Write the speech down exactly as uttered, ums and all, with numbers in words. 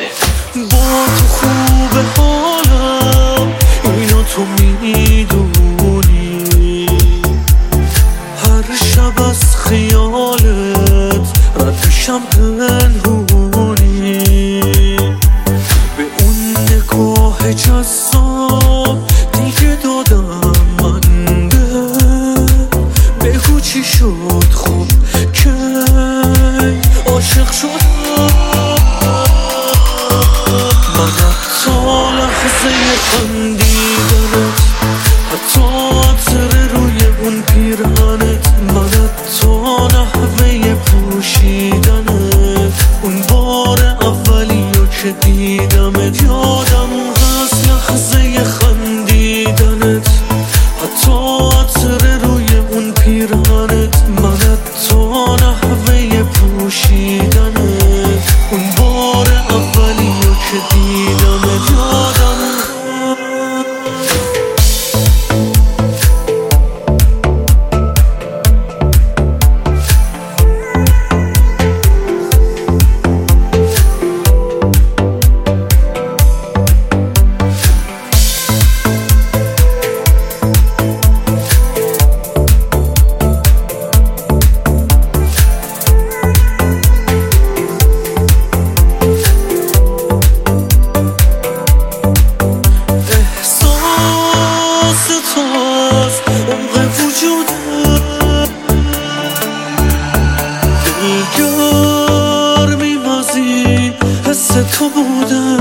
با تو خوبه حالم، اینو تو میدونی. هر شب از خیالت رد میشم پنهونی. به اون نگاه جذاب دیگه دادم من ده. بگو چی شد خب که عاشق شدم. من حتی لحظه خندیدنت، حتی عطر روی اون پیرهنت، من حتی نحوه پوشیدنت، اون بار اولیو که دیدمت. یادم هست لحظه خندیدنت، حتی عطر روی اون پیرهنت، من حتی نحوه پوشیدنت، اون بار اولیو که دیدمت. یادم تو بودم.